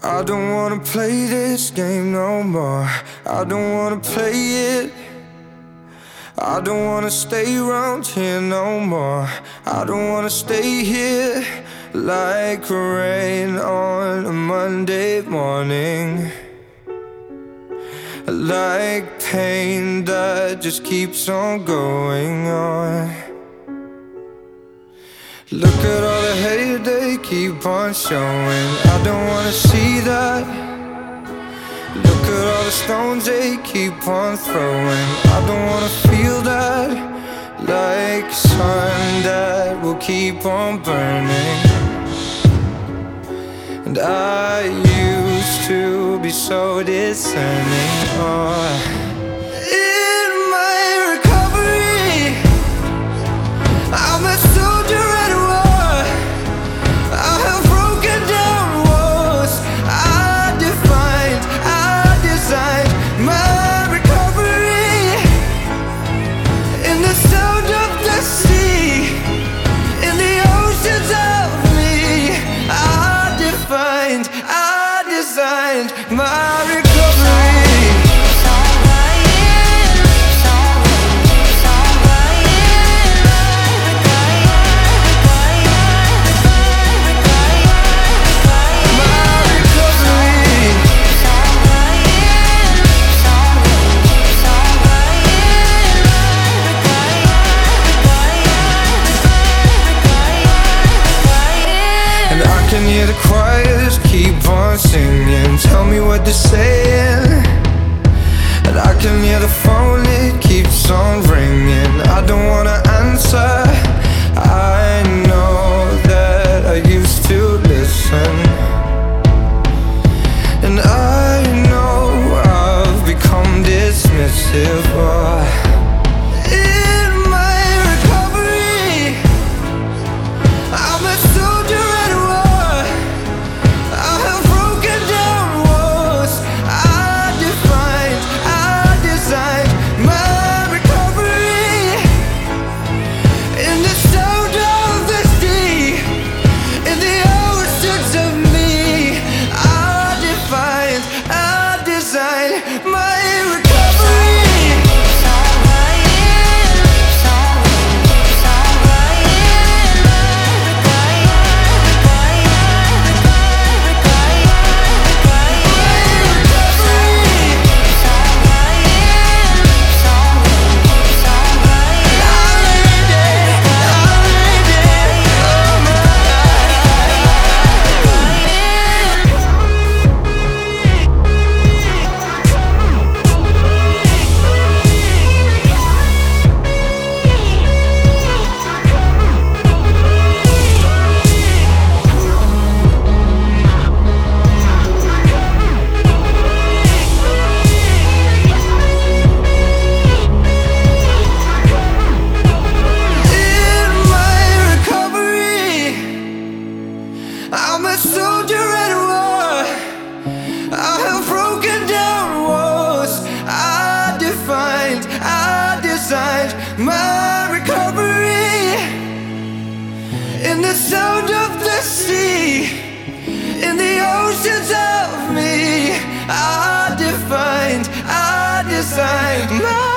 I don't wanna play this game no more. I don't wanna play it. I don't wanna stay around here no more. I don't wanna stay here like rain on a Monday morning, like pain that just keeps on going on. Look at all the hate they keep on showing. I don't wanna see that. Look at all the stones they keep on throwing. I don't wanna feel that, like sun that will keep on burning. And I used to be so discerning. In my recovery, I'm a soldier at war. I have broken down walls. I defined, I designed my recovery. In the sound of the sea, in the oceans of me, I defined, I designed my recovery. I can hear the choirs keep on singing, tell me what they're saying. And I can hear the phone, it keeps on ringing. I don't wanna answer. I know that I used to listen, and I know I've become dismissive. In my recovery, I'm a soldier at war. I have broken down walls. I defined, I designed my recovery. In the sound of the sea, in the oceans of me, I defined, I designed my recovery. I'm a soldier at war. I have broken down walls. I defined, I designed my recovery. In the sound of the sea, in the oceans of me, I defined, I designed my